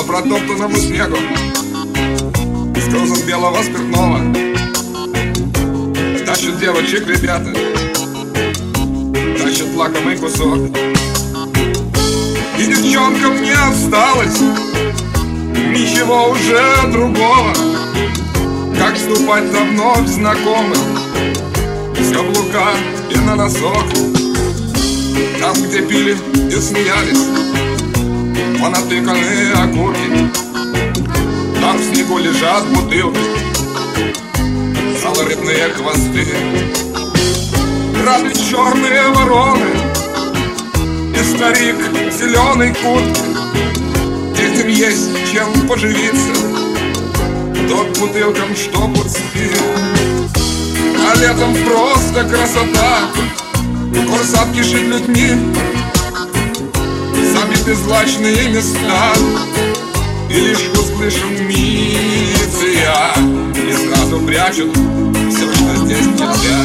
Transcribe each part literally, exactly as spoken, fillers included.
протоптанному снегу с грузом белого спиртного тащат девочек ребята, тащат лакомый кусок. И девчонкам не осталось ничего уже другого, как ступать на вновь знакомых с каблука и на носок. Там, где пили и смеялись понатыканные окурки, там в снегу лежат бутылки, золотые хвосты. Крали черные вороны и старик в зеленой куртке. Детям есть чем поживиться, тот бутылкам, что пустые. А летом просто красота, курсат кишит людьми, забиты злачные места, и лишь услышим милиция, и сразу прячут все, что здесь нельзя.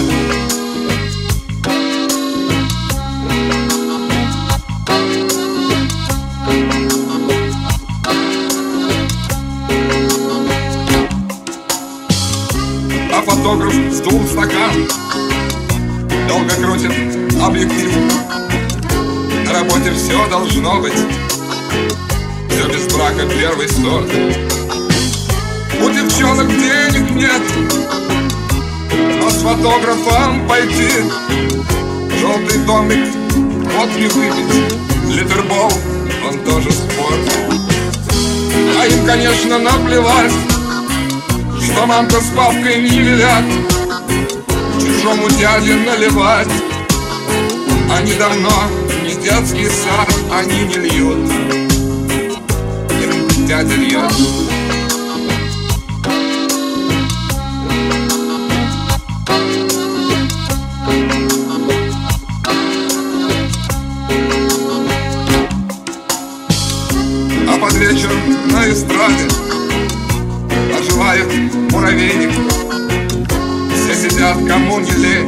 А фотограф сдул стакан, долго крутит объектив. На работе все должно быть, все без брака первый сорт. У девчонок денег нет, но с фотографом пойти, желтый домик, водки выпить, литербол, он тоже спорт. А им, конечно, наплевать, что мамка с папкой не велят чужому дяде наливать. Они давно не детский сад, они не льют, им дядя льет. А под вечер на эстраде оживает муравейник. Все сидят, кому не лень,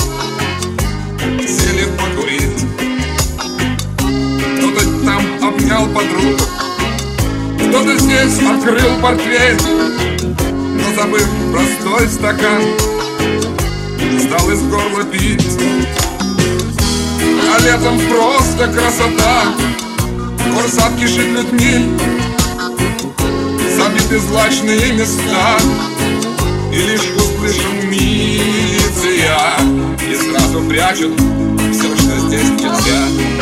сели покурить. Кто-то там обнял подругу, кто-то здесь открыл портфель, но, забыв простой стакан, стал из горла пить. А летом просто красота, курсат кишит людьми, забиты злачные места, и лишь услышим милиция, и сразу прячут все, что здесь нельзя.